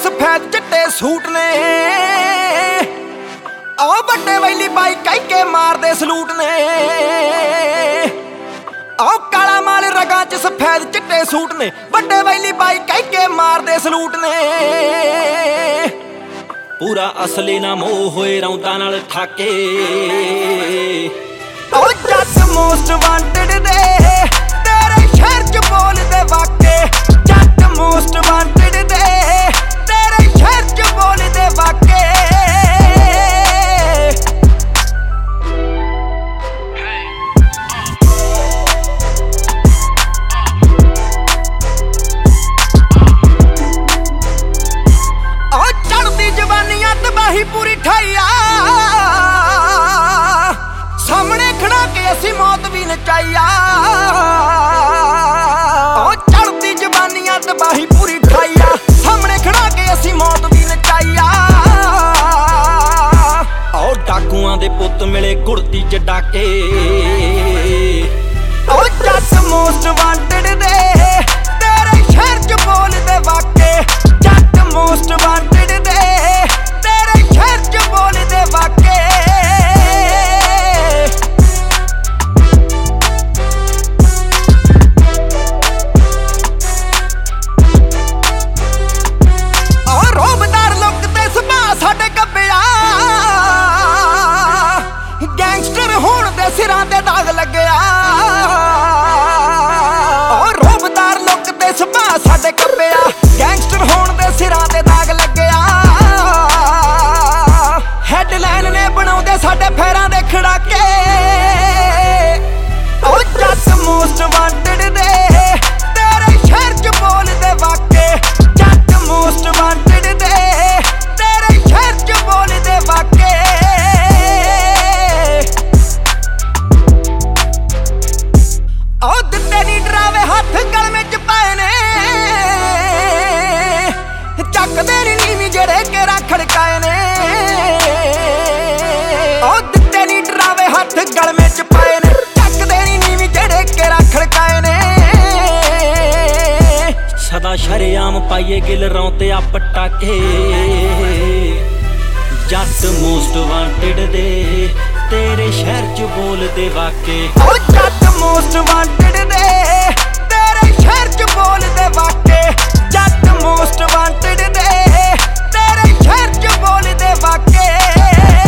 सफेद चिट्टे सूट ने ओ बड़े वैली बाई कह के मार दे सलूट ने ओ काला माल रगा च सफेद चिट्टे सूट ने बड़े वैली बाई कह के मार दे सलूट ने पूरा असली ना मोह होए रौंदा नाल ठाके ओ जट मोस्ट वांटेड दे तेरे शहर च बोल दे वाके जट मोस्ट वांटेड दे तेरे शहर च बोल दे वाके तबाही पूरी ठाइया सामने खड़ा के असी मौत भी नचाइया चढ़ती जवानियां तबाही पूरी ठाइया सामने खड़ा के असी मौत भी नचाइया और डाकुआं दे पुत मिले गुड़ती च डाके जट मोस्ट वांटेड दे तेरे शहर च बोल दे वाके जट मोस्ट वांटेड दे तेरे शहर च बोल दे वाके और रोबदार लोग ते सुभाऽ साडे कब्बिया गैंगस्टर होण दे सिरां ते दाग लग्गिया और रोबदार लोग ते सुभाऽ साडे कब्बिया गैंगस्टर होण दे सिरां ते दाग लग्गिया हेडलाइन ने बनाउंदे साडे पैरां दे खड़ाके ओ जट मोस्ट वांटेड दे तेरे शहर च बोल दे वाके जट मोस्ट वांटेड दे तेरे शहर च बोल दे वाके ओ दित्ते नी डरावे हत्थ गलमे च पाए ने चकदे नी नीवी जेड़े केरा खड़काए ने दित्ते नी डरावे हत्थ गलमे च पाए ने चकदे नी नीवी जेड़े केरा खड़काए ने सदा शरेआम पाइए गिल रौंते आ पटाके जट मोस्ट वांटेड दे तेरे शहर च बोल दे वाके जट मोस्ट वांटेड दे तेरे शहर च बोल दे वाके जट मोस्ट वांटेड दे तेरे शहर च बोल दे वाके।